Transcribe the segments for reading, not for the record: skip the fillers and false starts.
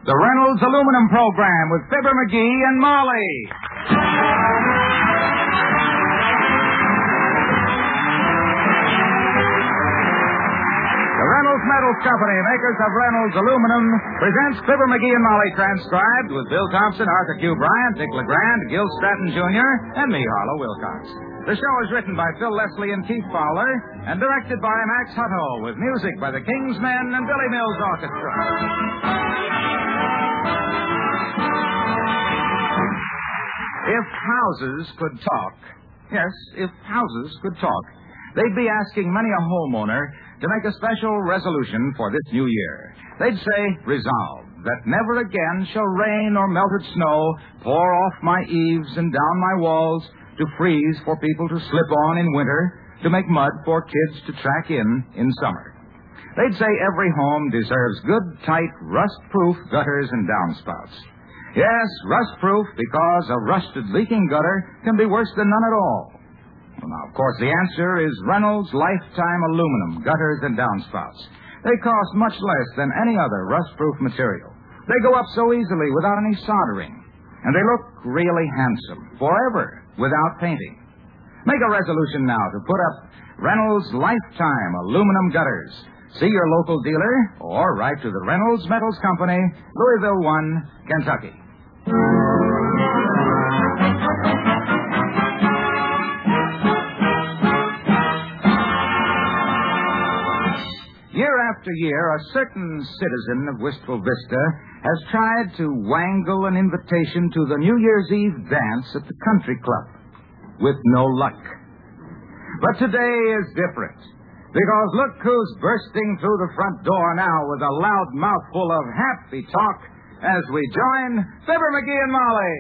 the Reynolds Aluminum Program with Fibber McGee and Molly. The Reynolds Metals Company, makers of Reynolds Aluminum, presents Fibber McGee and Molly, transcribed with Bill Thompson, Arthur Q. Bryant, Dick LeGrand, Gil Stratton Jr., and me, Harlow Wilcox. The show is written by Phil Leslie and Keith Fowler and directed by Max Hutto, with music by the King's Men and Billy Mills Orchestra. If houses could talk, yes, if houses could talk, they'd be asking many a homeowner to make a special resolution for this new year. They'd say, resolve that never again shall rain or melted snow pour off my eaves and down my walls, to freeze for people to slip on in winter, to make mud for kids to track in summer. They'd say every home deserves good, tight, rust-proof gutters and downspouts. Yes, rust-proof, because a rusted, leaking gutter can be worse than none at all. Well, now, of course, the answer is Reynolds Lifetime Aluminum gutters and downspouts. They cost much less than any other rust-proof material. They go up so easily without any soldering. And they look really handsome, forever, without painting. Make a resolution now to put up Reynolds Lifetime Aluminum Gutters. See your local dealer or write to the Reynolds Metals Company, Louisville 1, Kentucky. Year after year, a certain citizen of Wistful Vista has tried to wangle an invitation to the New Year's Eve dance at the country club, with no luck. But today is different, because look who's bursting through the front door now with a loud mouthful of happy talk as we join Fibber McGee and Molly.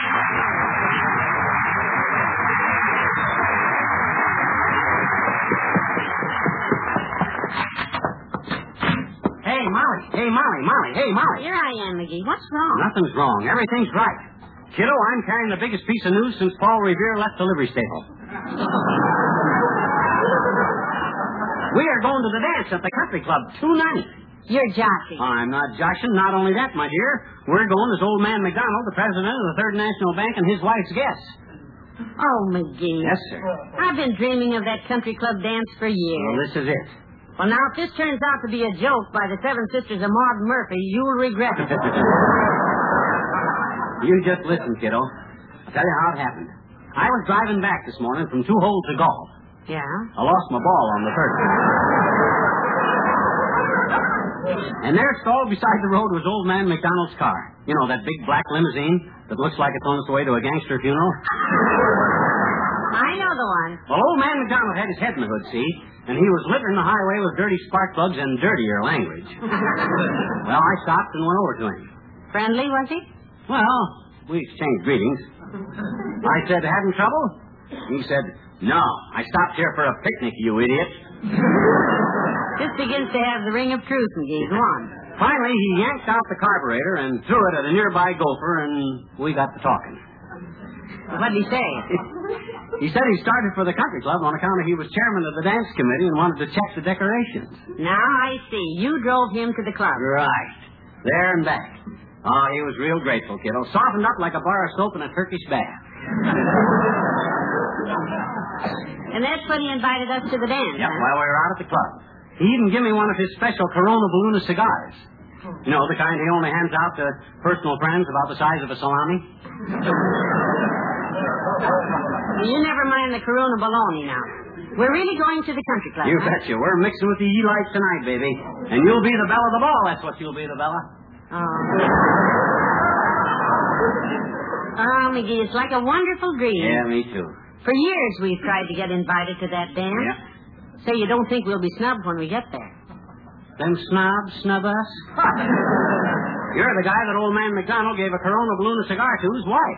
Hey, Molly. Here I am, McGee. What's wrong? Nothing's wrong. Everything's right. Kiddo, I'm carrying the biggest piece of news since Paul Revere left the livery stable. We are going to the dance at the country club tonight. You're joshing. I'm not joshing. Not only that, my dear. We're going as old man McDonald, the president of the Third National Bank, and his wife's guests. Oh, McGee. Yes, sir. I've been dreaming of that country club dance for years. Well, this is it. Well, now, if this turns out to be a joke by the Seven Sisters of Maud Murphy, you'll regret it. You just listen, kiddo. I'll tell you how it happened. I was driving back this morning from 2 holes of golf. Yeah? I lost my ball on the third one. And there, stalled beside the road, was old man McDonald's car. You know, that big black limousine that looks like it's on its way to a gangster funeral? I know the one. Well, old man McDonald had his head in the hood, see? And he was littering the highway with dirty spark plugs and dirtier language. Well, I stopped and went over to him. Friendly, was he? Well, we exchanged greetings. I said, having trouble? He said, no, I stopped here for a picnic, you idiot. This begins to have the ring of truth, McGee. Go on. Finally, he yanked out the carburetor and threw it at a nearby gopher, and we got to talking. What did he say? He said he started for the country club on account of he was chairman of the dance committee and wanted to check the decorations. Now I see. You drove him to the club. Right. There and back. Oh, he was real grateful, kiddo. Softened up like a bar of soap in a Turkish bath. And that's when he invited us to the dance, Yep, huh? while we were out at the club. He even gave me one of his special Corona Balloon cigars. You know, the kind he only hands out to personal friends about the size of a salami. You never mind the Corona baloney now. We're really going to the country club, You huh? betcha. We're mixing with the Elites tonight, baby. And you'll be the belle of the ball. That's what you'll be, the Bella. Oh, McGee, it's like a wonderful dream. Yeah, me too. For years we've tried to get invited to that dance. Yep. So you don't think we'll be snubbed when we get there? Them snobs snub us? You're the guy that old man McDonald gave a Corona balloon a cigar to his wife.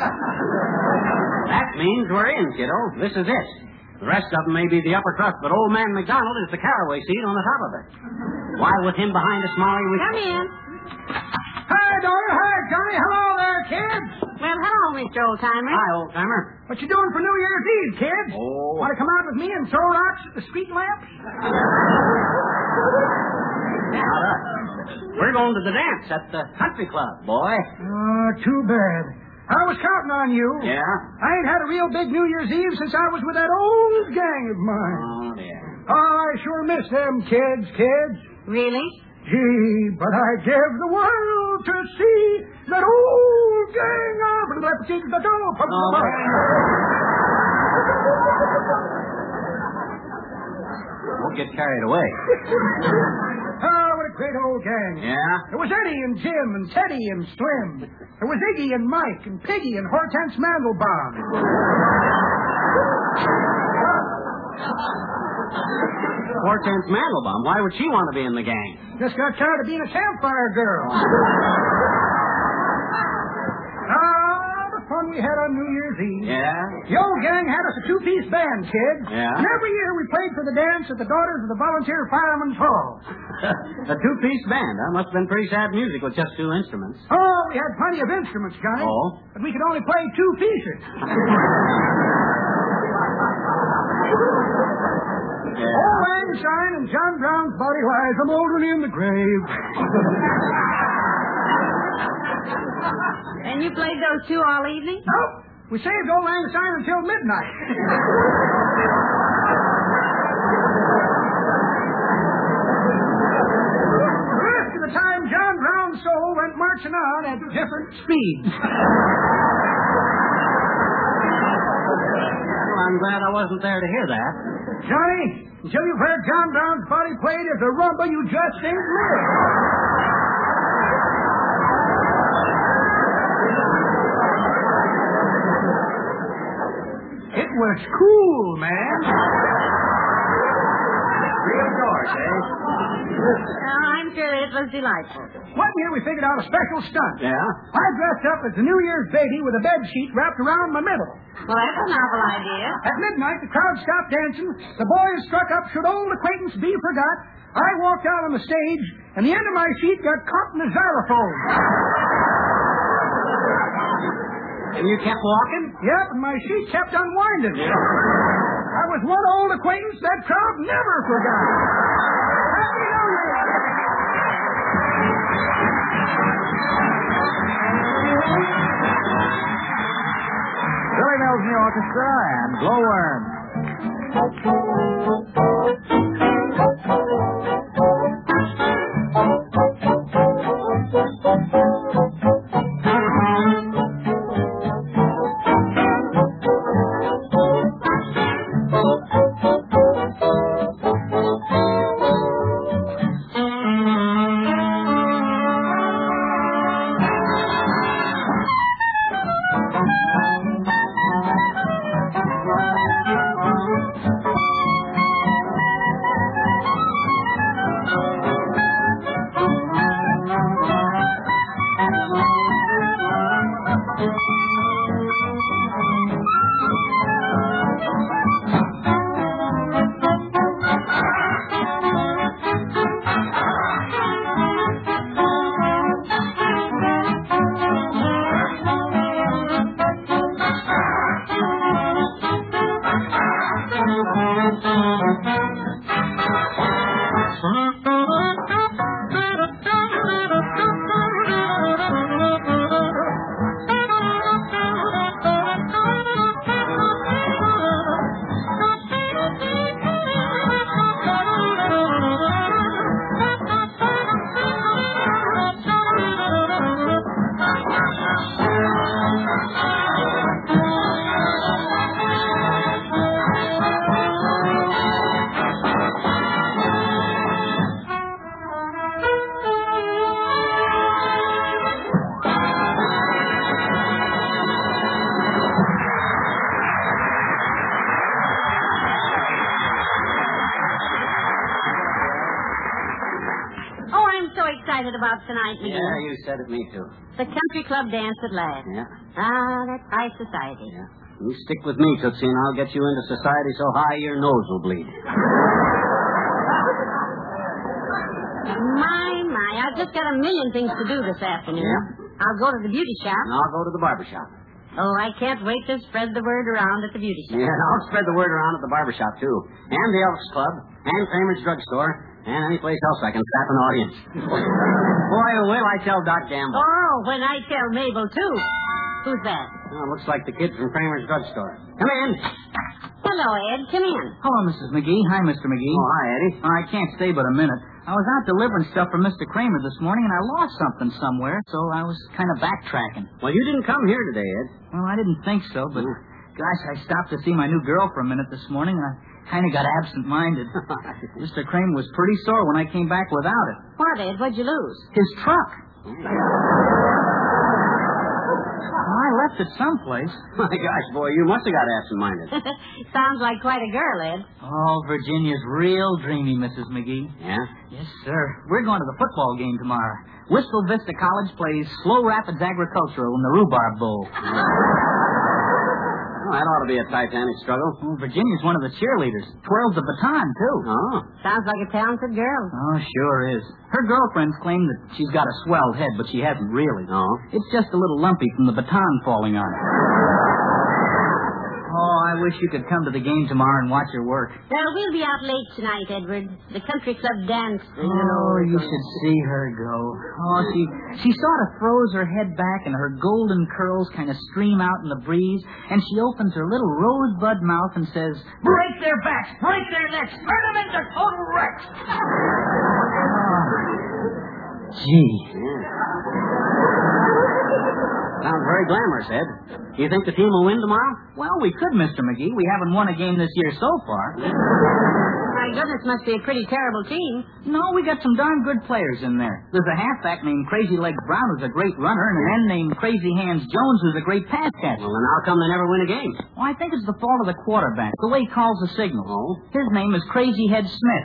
That means we're in, kiddo. This is it. The rest of them may be the upper crust, but old man McDonald is the caraway seed on the top of it. Why, with him behind us, Molly, we... Come in. Hi, daughter. Hi, Johnny. Hello there, kids. Well, hello, Mr. Old-Timer. Hi, old-timer. What you doing for New Year's Eve, kids? Oh. Want to come out with me and throw rocks at the street lamps? Now, We're going to the dance at the country club, boy. Oh, too bad. I was counting on you. Yeah? I ain't had a real big New Year's Eve since I was with that old gang of mine. Oh, yeah. Oh, I sure miss them kids. Really? Gee, but I'd give the world to see that old gang of... Won't get carried away. Oh, what a great old gang. Yeah? There was Eddie and Jim and Teddy and Slim. There was Iggy and Mike and Piggy and Hortense Mandelbaum. Hortense Mandelbaum. Why would she want to be in the gang? Just got tired of being a campfire girl. The fun we had on New Year's Eve. Yeah? The old gang had us a two-piece band, kids. Yeah? And every year we played for the dance at the Daughters of the Volunteer Firemen's Hall. A two-piece band, huh? Must have been pretty sad music with just two instruments. Oh, we had plenty of instruments, Johnny. Oh? But we could only play two pieces. Yeah. Old Lang Syne and John Brown's body lies a moldering in the grave. And you played those two all evening? Nope. We saved Old Lang Syne until midnight. The rest of the time, John Brown's soul went marching on at different speeds. Well, I'm glad I wasn't there to hear that. Johnny, until you've heard John Brown's body played as a rumba, you just ain't lived. It was cool, man. Real George, eh? I'm sure it was delightful. One year we figured out a special stunt. Yeah? I dressed up as the New Year's baby with a bed sheet wrapped around my middle. Well, that's a novel idea. At midnight, the crowd stopped dancing. The boys struck up Should Old Acquaintance Be Forgot. I walked out on the stage, and the end of my sheet got caught in the xylophone. And you kept walking? Yep, and my sheet kept unwinding. I was one old acquaintance that crowd never forgot. Happy New Year! Billy Mills in the orchestra and Glowworm. About tonight, McGee. Yeah, you said it, me too. The country club dance at last. Yeah. Ah, that's high society. Yeah. You stick with me, Tootsie, and I'll get you into society so high your nose will bleed. My, I've just got a million things to do this afternoon. Yeah? I'll go to the beauty shop. And I'll go to the barber shop. Oh, I can't wait to spread the word around at the beauty shop. Yeah, I'll spread the word around at the barber shop, too. And the Elks Club, and Kramer's Drugstore, And any place else I can strap an audience. Boy, will I tell Doc Gamble. Oh, when I tell Mabel, too. Who's that? Oh, looks like the kid from Kramer's drugstore. Come in. Hello, Ed. Come in. Hello, Mrs. McGee. Hi, Mr. McGee. Oh, hi, Eddie. I can't stay but a minute. I was out delivering stuff for Mr. Kramer this morning, and I lost something somewhere, so I was kind of backtracking. Well, you didn't come here today, Ed. Well, I didn't think so, but, gosh, I stopped to see my new girl for a minute this morning, and I kind of got absent-minded. Mr. Kramer was pretty sore when I came back without it. What, Ed? What'd you lose? His truck. Well, I left it someplace. My gosh, boy, you must have got absent-minded. Sounds like quite a girl, Ed. Oh, Virginia's real dreamy, Mrs. McGee. Yeah? Yes, sir. We're going to the football game tomorrow. Wistful Vista College plays Slow Rapids Agricultural in the Rhubarb Bowl. Oh, that ought to be a titanic struggle. Oh, Virginia's one of the cheerleaders. Twirls the baton, too. Oh. Sounds like a talented girl. Oh, sure is. Her girlfriends claim that she's got a swelled head, but she hasn't really. No? It's just a little lumpy from the baton falling on her. Oh, I wish you could come to the game tomorrow and watch her work. Well, we'll be out late tonight, Edward. The country club dance. You should see her go. Oh, she sort of throws her head back and her golden curls kind of stream out in the breeze, and she opens her little rosebud mouth and says, "Break their backs, break their necks, turn them into total wrecks." Gee. Sounds very glamorous, Ed. Do you think the team will win tomorrow? Well, we could, Mr. McGee. We haven't won a game this year so far. My goodness, must be a pretty terrible team. No, we got some darn good players in there. There's a halfback named Crazy Legs Brown who's a great runner, and an end named Crazy Hands Jones who's a great pass catcher. Well, then how come they never win a game? Well, I think it's the fault of the quarterback, the way he calls the signals. Oh? His name is Crazy Head Smith.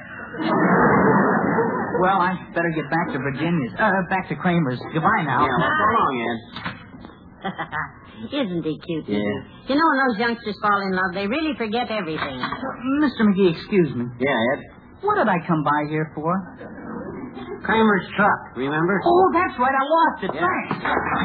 Well, I better get back to Virginia's. Back to Kramer's. Goodbye now. Yeah, well, so long, Ed. Isn't he cute? Yeah. You know, when those youngsters fall in love, they really forget everything. Mr. McGee, excuse me. Yeah, Ed. What did I come by here for? Kramer's truck, remember? Oh, that's right. I lost it. Yeah. Thanks.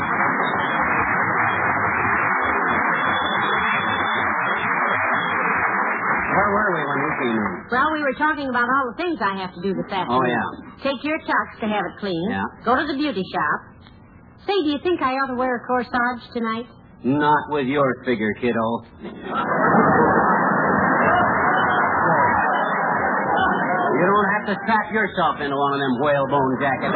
Where were we when you came in? Well, we were talking about all the things I have to do this afternoon. Oh, yeah. Take your tux to have it cleaned. Yeah. Go to the beauty shop. Say, do you think I ought to wear a corsage tonight? Not with your figure, kiddo. You don't have to strap yourself into one of them whalebone jackets.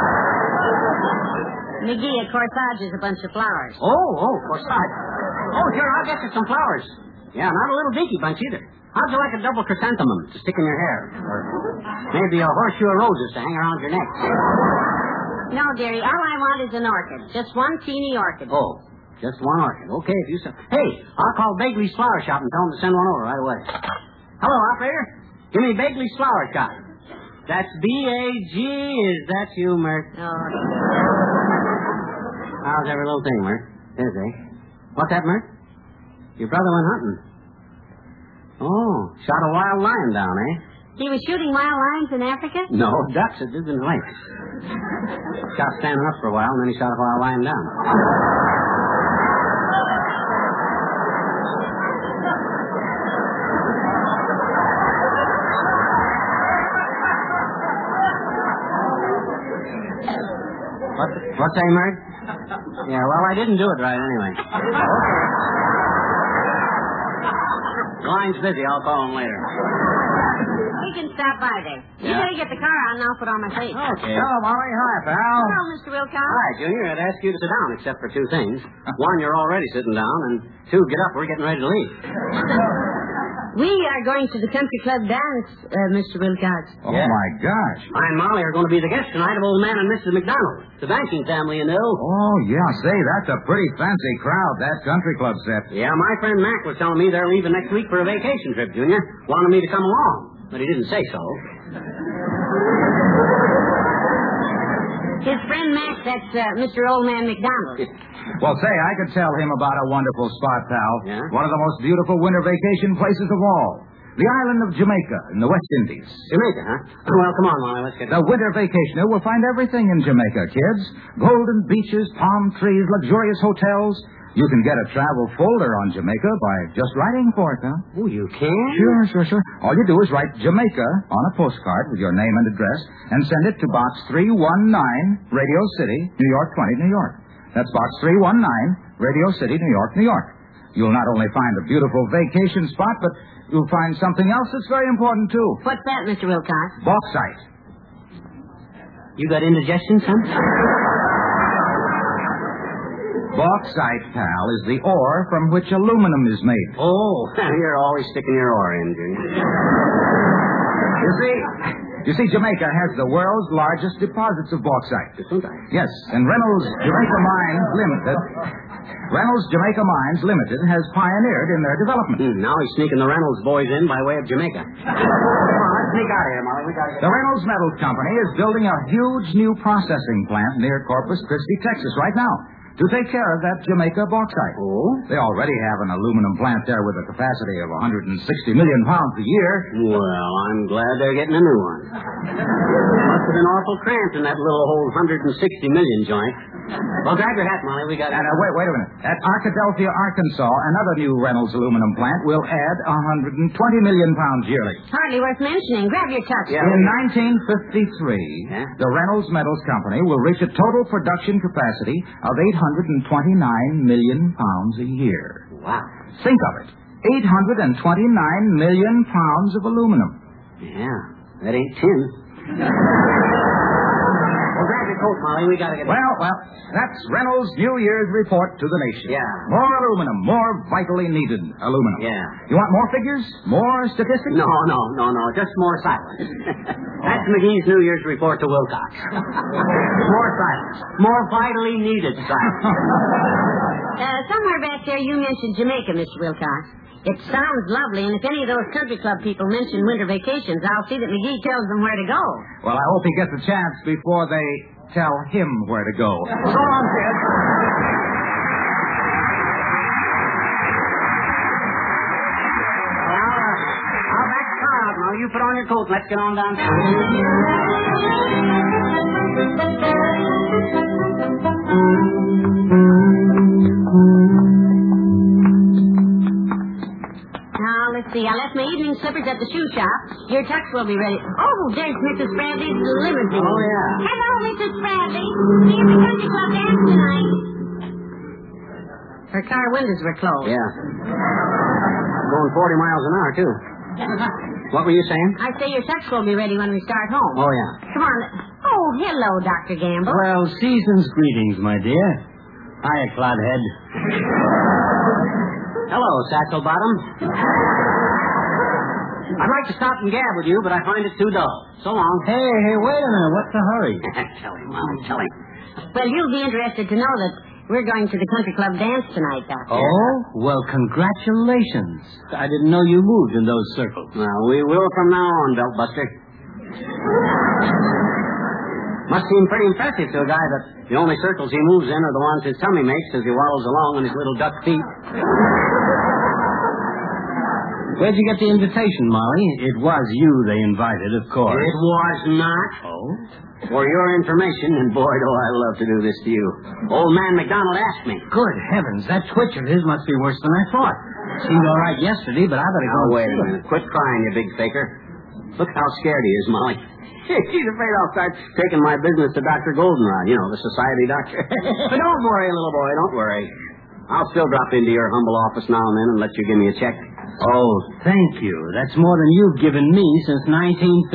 McGee, a corsage is a bunch of flowers. Oh, corsage. Oh, sure, I'll get you some flowers. Yeah, not a little dinky bunch either. How'd you like a double chrysanthemum to stick in your hair? Or maybe a horseshoe of roses to hang around your neck? No, dearie, all I want is an orchid. Just one teeny orchid. Oh, just one orchid. Okay, if you say... Hey, I'll call Bagley's Flower Shop and tell them to send one over right away. Hello, operator. Give me Bagley's Flower Shop. That's B-A-G. Is that you, Mert? Oh. How's every little thing, Mert? Busy. What's that, Mert? Your brother went hunting. Oh, shot a wild lion down, eh? He was shooting wild lions in Africa? No, ducks at Disney Lake. Shot standing up for a while, and then he shot a wild lion down. What's that, Mert? Yeah, well, I didn't do it right anyway. Okay. The line's busy. I'll call him later. He can stop by there. You Yeah. better get the car on and I'll put on my face. Okay. Hello, Molly. Hi, pal. Hello, Mr. Wilcox. Hi, Junior. I'd ask you to sit down, except for two things. One, you're already sitting down, and two, get up. We're getting ready to leave. We are going to the country club dance, Mr. Wilcox. Oh, Yeah. my gosh. I and Molly are going to be the guests tonight of old man and Mrs. McDonald. The banking family, you know. Oh, yeah. Say, that's a pretty fancy crowd, that country club set. Yeah, my friend Mac was telling me they're leaving next week for a vacation trip, Junior. Wanted me to come along, but he didn't say so. His friend Mac, that's Mr. Old Man McDonald. Well, say, I could tell him about a wonderful spot, pal. Yeah? One of the most beautiful winter vacation places of all. The island of Jamaica in the West Indies. Jamaica, huh? Well, come on, Molly, let's get... The winter vacationer will find everything in Jamaica, kids. Golden beaches, palm trees, luxurious hotels. You can get a travel folder on Jamaica by just writing for it, huh? Oh, you can? Sure. All you do is write Jamaica on a postcard with your name and address and send it to Box 319, Radio City, New York 20, New York. That's Box 319, Radio City, New York, New York. You'll not only find a beautiful vacation spot, but you'll find something else that's very important, too. What's that, Mr. Wilcox? Bauxite. You got indigestion, son? Bauxite, pal, is the ore from which aluminum is made. Oh, you're always sticking your oar in, Junior. You see, Jamaica has the world's largest deposits of bauxite. Yes, and Reynolds Jamaica Mines Limited has pioneered in their development. Now he's sneaking the Reynolds boys in by way of Jamaica. Come on, let's sneak out of here, Molly. We got to The Reynolds Metals Company is building a huge new processing plant near Corpus Christi, Texas, right now, to take care of that Jamaica bauxite. Oh? They already have an aluminum plant there with a capacity of 160 million pounds a year. Well, I'm glad they're getting a new one. Must have been awful cramped in that little old 160 million joint. Well, grab your hat, Molly. We got to... And wait a minute. At Arkadelphia, Arkansas, another new Reynolds aluminum plant will add 120 million pounds yearly. Hardly worth mentioning. Grab your tux. Yeah. In 1953, the Reynolds Metals Company will reach a total production capacity of 829 million pounds a year. Wow. Think of it. 829 million pounds of aluminum. Yeah, that ain't tin. Well, grab your coat, Molly. We got to get... Well, that's Reynolds' New Year's report to the nation. Yeah. More aluminum, more vitally needed aluminum. Yeah. You want more figures? More statistics? No. Just more silence. That's McGee's New Year's report to Wilcox. More silence. More vitally needed silence. Somewhere back there you mentioned Jamaica, Mr. Wilcox. It sounds lovely, and if any of those country club people mention winter vacations, I'll see that McGee tells them where to go. Well, I hope he gets a chance before they tell him where to go. So long, kid. Well, I'll back the car out now. You put on your coat. Let's get on downtown. Let's see. I left my evening slippers at the shoe shop. Your tux will be ready. Oh, there's Mrs. Bradley's limousine. Oh, yeah. Hello, Mrs. Bradley. See you at the country club dance tonight. Her car windows were closed. Yeah. Going 40 miles an hour, too. What were you saying? I say your tux will be ready when we start home. Oh, yeah. Come on. Oh, hello, Dr. Gamble. Well, season's greetings, my dear. Hiya, Clodhead. Hello, Satchel Bottom. I'd like to stop and gab with you, but I find it too dull. So long. Hey, wait a minute. What's the hurry? Tell him, Molly, tell him. Well, you'll be interested to know that we're going to the country club dance tonight, Doctor. Oh? Well, congratulations. I didn't know you moved in those circles. Well, we will from now on, Beltbuster. Must seem pretty impressive to a guy that the only circles he moves in are the ones his tummy makes as he waddles along on his little duck feet. Where'd you get the invitation, Molly? It was you they invited, of course. It was not. Oh? For your information, and boy, do I love to do this to you. Old man McDonald asked me. Good heavens, that twitch of his must be worse than I thought. Seemed all right yesterday, but I better go. Now, wait a minute. Quit crying, you big faker. Look how scared he is, Molly. He's afraid I'll start taking my business to Dr. Goldenrod, you know, the society doctor. But don't worry, little boy, don't worry. I'll still drop into your humble office now and then and let you give me a check. Oh, thank you. That's more than you've given me since 1939.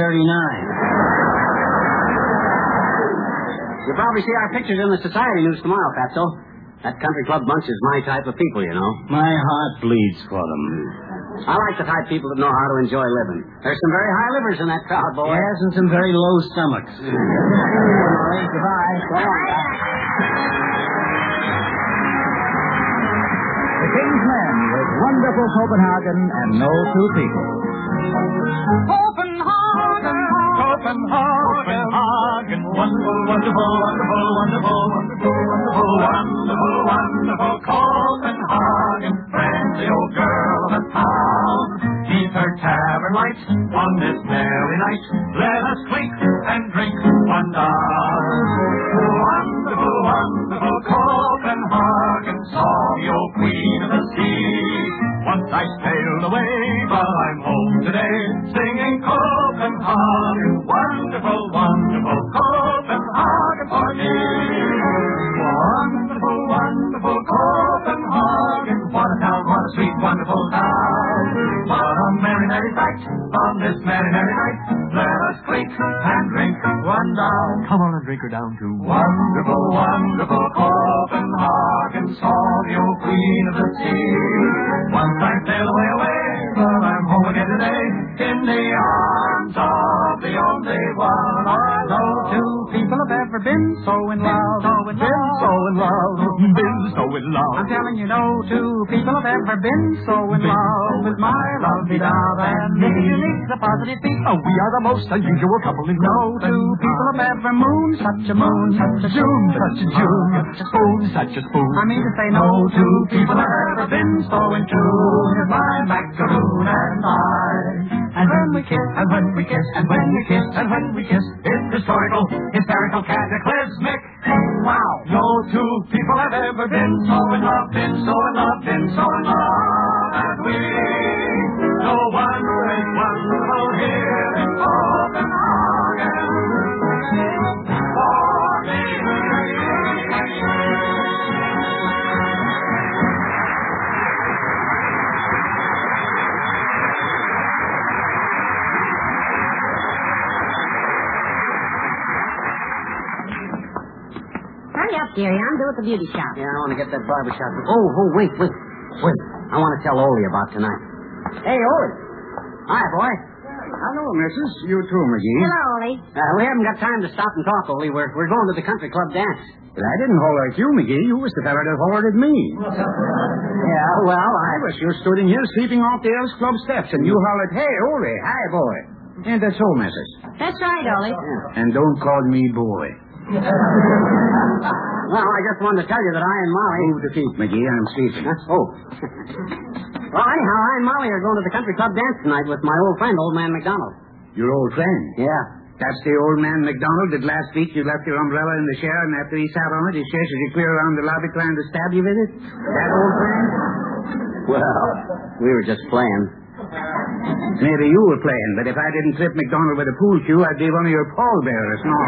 You'll probably see our pictures in the society news tomorrow, Fatso. That country club bunch is my type of people, you know. My heart bleeds for them. I like the type of people that know how to enjoy living. There's some very high livers in that crowd, boy. Yes, and some very low stomachs. Goodbye. So long. The King's Men with wonderful Copenhagen and no two people. Copenhagen, wonderful, wonderful, wonderful, wonderful, wonderful, wonderful, wonderful, wonderful, Copenhagen, friendly old girl of a town. Keep her tavern lights on this merry night. Let us clink and drink one down. Wonderful, wonderful, Copenhagen, song your I sailed away, but I'm home today, singing Copenhagen, wonderful, wonderful Copenhagen for me. Wonderful, wonderful Copenhagen, what a town, what a sweet, wonderful town. What a merry, merry sight on this merry, merry night. Let us clink and drink one down. Come on and drink her down too. Wonderful, wonderful Copenhagen, saw the old queen of the sea. Once I sailed away, away, but I'm home again today, in the arms of the only one I love. Two people have ever been so in love, Been so in love, been so in love. I'm telling you, no two people have ever been so in love with my lovey-dove and me. Unique, the positive beat. Oh, we are the most unusual couple in No two people have ever mooned such a moon, such a June, such a June, spoon, such a spoon. I mean to say, no two people have ever been so in tune as my macaroon and I. And when we kiss, and when we kiss, and when we kiss, and when we kiss, it's historical, hysterical, cataclysmic. Wow! No two people have ever been so in love, been so in love, been so in love as we. No one is wonderful here in Copenhagen. For me. Hurry up, dearie. I'm due at the beauty shop. Yeah, I want to get that barber shop. Oh, wait. I want to tell Ole about tonight. Hey, Ole. Hi, boy. Hello, missus. You too, McGee. Hello, Ollie. We haven't got time to stop and talk, Ole. We're going to the country club dance. But I didn't holler at you, McGee. You was the fella that hollered at me. Yeah, well, I was you stood in here sleeping off the Elks Club steps, and you hollered, "Hey, Ole, hi, boy." And that's all, missus. That's right, Ollie. And don't call me boy. Well, I just wanted to tell you that I and Molly... Move the feet, McGee. I'm sleeping. Oh. Well, anyhow, I and Molly are going to the country club dance tonight with my old friend, Old Man McDonald. Your old friend? Yeah. That's the old man McDonald that last week you left your umbrella in the chair, and after he sat on it, he chases you clear around the lobby trying to stab you with it? That old friend? Well, we were just playing. Maybe you were playing, but if I didn't trip McDonald with a pool cue, I'd be one of your pallbearers. No.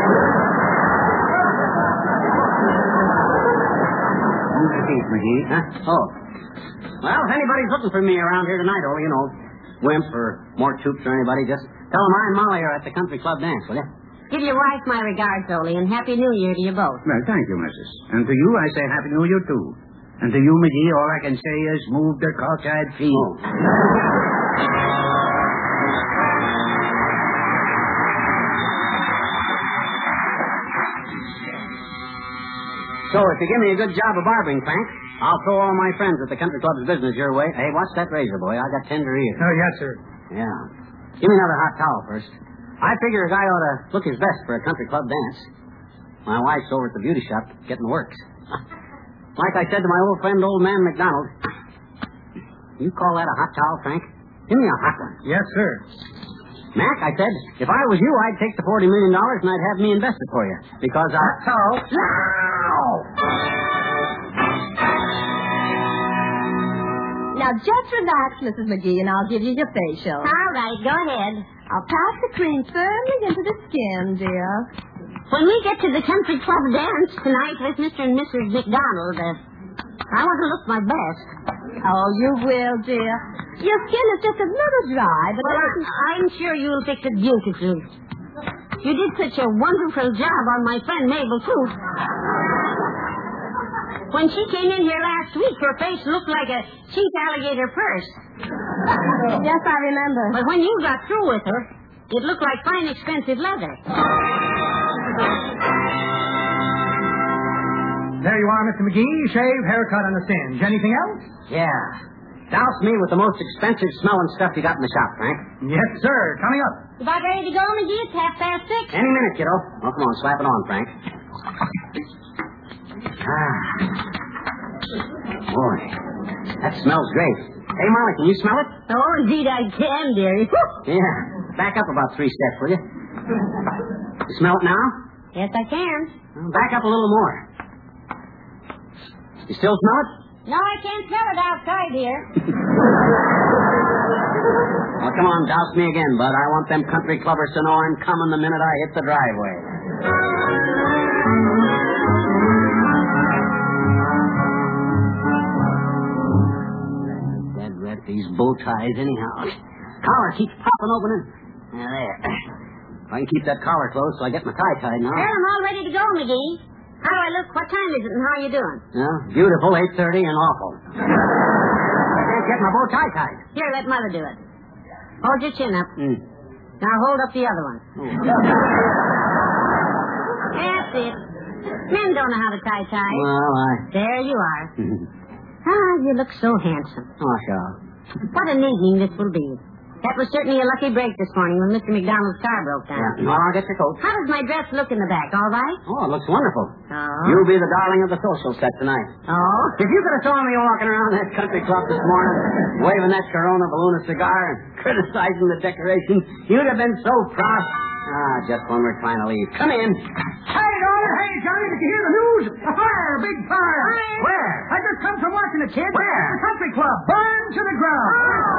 Move the feet, McGee. Huh? Oh. Well, if anybody's looking for me around here tonight, you know, Wimp or Mort Troops or anybody, just tell them I and Molly are at the country club dance, will you? Give your wife my regards, Ollie, and Happy New Year to you both. Well, thank you, missus. And to you, I say Happy New Year, too. And to you, McGee, all I can say is move the cockeyed feet. Oh. So, if you give me a good job of barbering, Frank, I'll throw all my friends at the country club's business your way. Hey, watch that razor, boy. I got tender ears. Oh, yes, sir. Yeah. Give me another hot towel first. I figure a guy ought to look his best for a country club dance. My wife's over at the beauty shop getting works. Like I said to my old friend, Old Man McDonald, you call that a hot towel, Frank? Give me a hot one. Yes, sir. Mac, I said, if I was you, I'd take the $40 million and I'd have me invest it for you. Because Hot towel. Now, just relax, Mrs. McGee, and I'll give you your facial. All right, go ahead. I'll pass the cream firmly into the skin, dear. When we get to the country club dance tonight with Mr. and Mrs. McDonald, I want to look my best. Oh, you will, dear. Your skin is just a little dry, but... Well, I'm sure you'll fix it beautifully. You did such a wonderful job on my friend Mabel, too. When she came in here last week, her face looked like a cheap alligator purse. Yes, I remember. But when you got through with her, it looked like fine, expensive leather. There you are, Mr. McGee. Shave, haircut, and a singe. Anything else? Yeah. Douse me with the most expensive smelling stuff you got in the shop, Frank. Yes, sir. Coming up. You about ready to go, McGee? It's 6:30. Any minute, kiddo. Oh, come on, slap it on, Frank. Boy, that smells great. Hey, Molly, can you smell it? Oh, indeed I can, dearie. Yeah. Back up about 3 steps, will you? You smell it now? Yes, I can. Well, back up a little more. You still smell it? No, I can't tell it outside here. Well, come on, douse me again, bud. I want them country clubbers to know I'm coming the minute I hit the driveway. Dead red, these bow ties anyhow. Collar keeps popping open and... Now, there. If I can keep that collar closed so I get my tie tied now. Well, I'm all ready to go, McGee. How do I look? What time is it and how are you doing? Yeah, beautiful, 8:30 and awful. I can't get my bow tie tied. Here, let Mother do it. Hold your chin up. Now hold up the other one. That's it. Men don't know how to tie ties. Well, There you are. You look so handsome. Oh, sure. What an evening this will be. That was certainly a lucky break this morning when Mr. McDonald's car broke down. Yeah. Well, I'll get your coat. How does my dress look in the back? All right? Oh, it looks wonderful. Oh. You'll be the darling of the social set tonight. Oh? If you could have saw me walking around that country club this morning, waving that Corona balloon of cigar and criticizing the decorations, you'd have been so proud. Just when we're trying to leave. Come in. Hey, daughter. Hey, Johnny, did you hear the news? A fire, big fire. Where? I just come from watching it, kid. Where? The country club. Burned to the ground.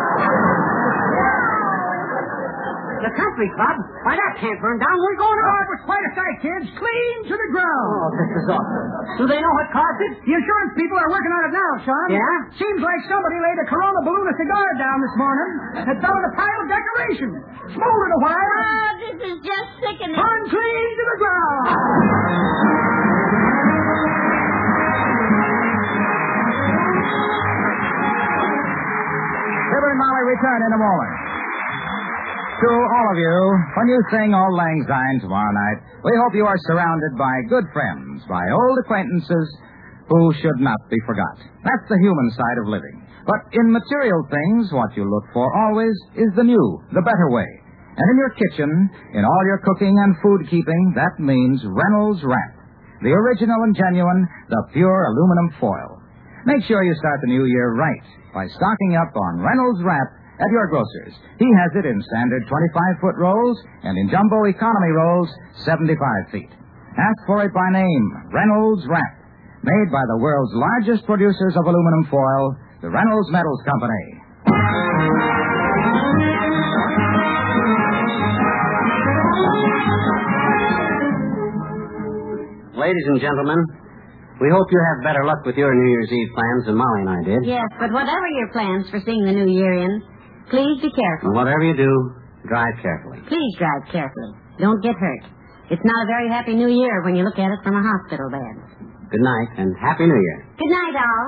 The country club? Why, that can't burn down. We're going Oh, on. it was quite a sight, kids. Clean to the ground. Oh, this is awful. Do they know what caused it? The insurance people are working on it now, Sean. Yeah? Seems like somebody laid a Corona balloon of cigar down this morning and found a pile of decoration. Smoldered a while. Oh, this is just sickening. Burned clean to the ground. Fibber and Molly return in a moment. To all of you, when you sing Auld Lang Syne tomorrow night, we hope you are surrounded by good friends, by old acquaintances who should not be forgot. That's the human side of living. But in material things, what you look for always is the new, the better way. And in your kitchen, in all your cooking and food keeping, that means Reynolds Wrap. The original and genuine, the pure aluminum foil. Make sure you start the new year right by stocking up on Reynolds Wrap at your grocer's. He has it in standard 25-foot rolls and in jumbo economy rolls 75 feet. Ask for it by name, Reynolds Wrap. Made by the world's largest producers of aluminum foil, the Reynolds Metals Company. Ladies and gentlemen, we hope you have better luck with your New Year's Eve plans than Molly and I did. Yes, but whatever your plans for seeing the new year in, please be careful. And whatever you do, drive carefully. Please drive carefully. Don't get hurt. It's not a very happy new year when you look at it from a hospital bed. Good night, and Happy New Year. Good night, all.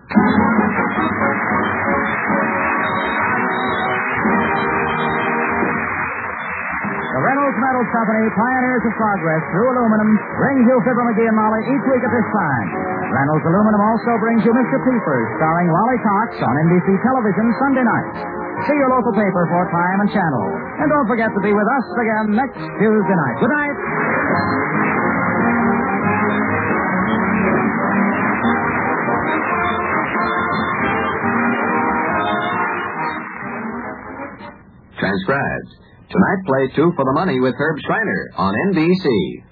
The Reynolds Metals Company, pioneers of progress through aluminum, brings you Fibber McGee and Molly each week at this time. Reynolds Aluminum also brings you Mr. Peepers, starring Wally Cox on NBC television Sunday nights. See your local paper for time and channel. And don't forget to be with us again next Tuesday night. Good night. Transcribed. Tonight, play Two for the Money with Herb Schreiner on NBC.